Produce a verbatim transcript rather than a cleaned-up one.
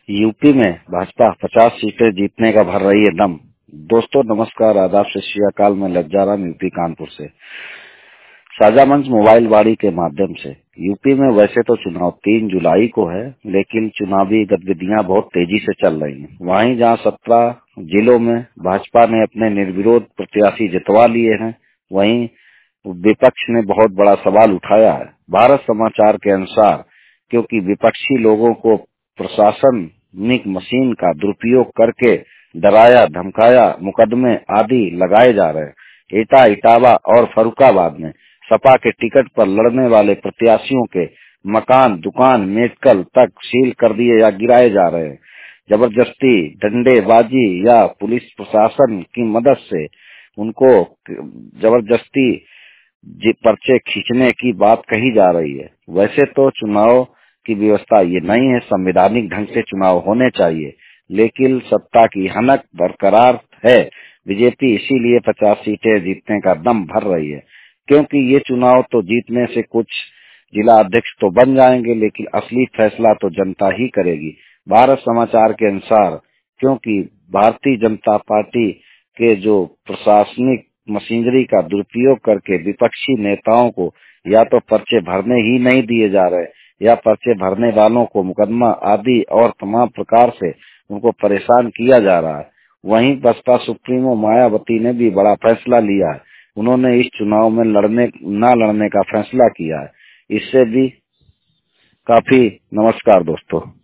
UP में भाजपा पचास सीटें जीतने का भर रही है दम। दोस्तों नमस्कार, आदाब, सत श्री अकाल। मैं लज्जाराम यूपी कानपुर से साझा मंच मोबाइल वाड़ी के माध्यम से। यूपी में वैसे तो चुनाव तीन जुलाई को है, लेकिन चुनावी गतिविधियां बहुत तेजी से चल रही हैं। वहीं जहां सत्रह जिलों में भाजपा ने अपने निर्विरोध प्रत्याशी जितवा लिए हैं, वहीं विपक्ष ने बहुत बड़ा सवाल उठाया है। भारत समाचार के अनुसार क्योंकि विपक्षी लोगों को प्रशासनिक मशीन का दुरुपयोग करके डराया धमकाया, मुकदमे आदि लगाए जा रहे हैं। एटा, इटावा और फर्रुखाबाद में सपा के टिकट पर लड़ने वाले प्रत्याशियों के मकान, दुकान, मेडिकल तक सील कर दिए या गिराए जा रहे हैं। जबरदस्ती, डंडेबाजी या पुलिस प्रशासन की मदद से उनको जबरदस्ती जी पर्चे खींचने की बात कही जा रही है। वैसे तो चुनाव की व्यवस्था ये नहीं है, संवैधानिक ढंग से चुनाव होने चाहिए, लेकिन सत्ता की हनक बरकरार है। बीजेपी इसीलिए पचास सीटें जीतने का दम भर रही है, क्योंकि ये चुनाव तो जीतने से कुछ जिला अध्यक्ष तो बन जाएंगे, लेकिन असली फैसला तो जनता ही करेगी। भारत समाचार के अनुसार क्योंकि भारतीय जनता पार्टी के जो प्रशासनिक मशीनरी का दुरुपयोग करके विपक्षी नेताओं को या तो पर्चे भरने ही नहीं दिए जा रहे, या पर्चे भरने वालों को मुकदमा आदि और तमाम प्रकार से उनको परेशान किया जा रहा है। वहीं बसपा सुप्रीमो मायावती ने भी बड़ा फैसला लिया है। उन्होंने इस चुनाव में लड़ने न लड़ने का फैसला किया है। इससे भी काफी नमस्कार दोस्तों।